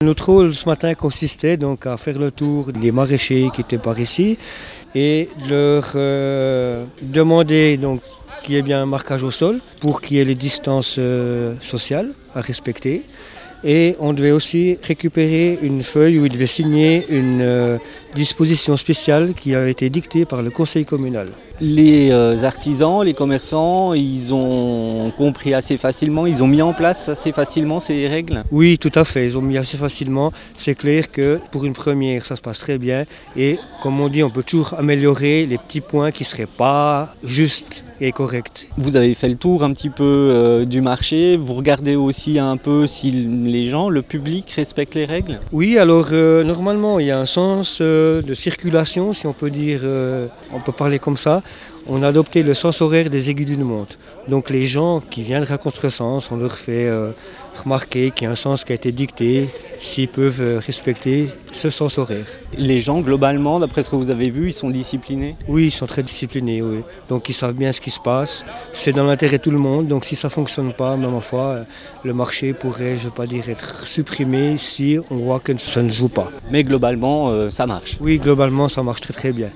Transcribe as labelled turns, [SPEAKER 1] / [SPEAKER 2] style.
[SPEAKER 1] Notre rôle ce matin consistait donc à faire le tour des maraîchers qui étaient par ici et leur demander donc qu'il y ait bien un marquage au sol pour qu'il y ait les distances sociales à respecter. Et on devait aussi récupérer une feuille où il devait signer une disposition spéciale qui avait été dictée par le conseil communal.
[SPEAKER 2] Les artisans, les commerçants, ils ont compris assez facilement, ils ont mis en place assez facilement ces règles?
[SPEAKER 1] Oui, tout à fait, ils ont mis assez facilement. C'est clair que pour une première, ça se passe très bien. Et comme on dit, on peut toujours améliorer les petits points qui ne seraient pas justes et corrects.
[SPEAKER 2] Vous avez fait le tour un petit peu du marché, vous regardez aussi un peu si les gens, le public respectent les règles?
[SPEAKER 1] Oui, alors normalement, il y a un sens de circulation, si on peut dire, on peut parler comme ça. On a adopté le sens horaire des aiguilles d'une montre. Donc les gens qui viendraient à contresens, on leur fait remarquer qu'il y a un sens qui a été dicté, s'ils peuvent respecter ce sens horaire.
[SPEAKER 2] Les gens, globalement, d'après ce que vous avez vu, ils sont disciplinés?
[SPEAKER 1] Oui, ils sont très disciplinés, oui. Donc ils savent bien ce qui se passe. C'est dans l'intérêt de tout le monde. Donc si ça ne fonctionne pas, même en foi, le marché pourrait, je ne veux pas dire, être supprimé si on voit que ça ne joue pas.
[SPEAKER 2] Mais globalement, ça marche.
[SPEAKER 1] Oui, globalement, ça marche très très bien.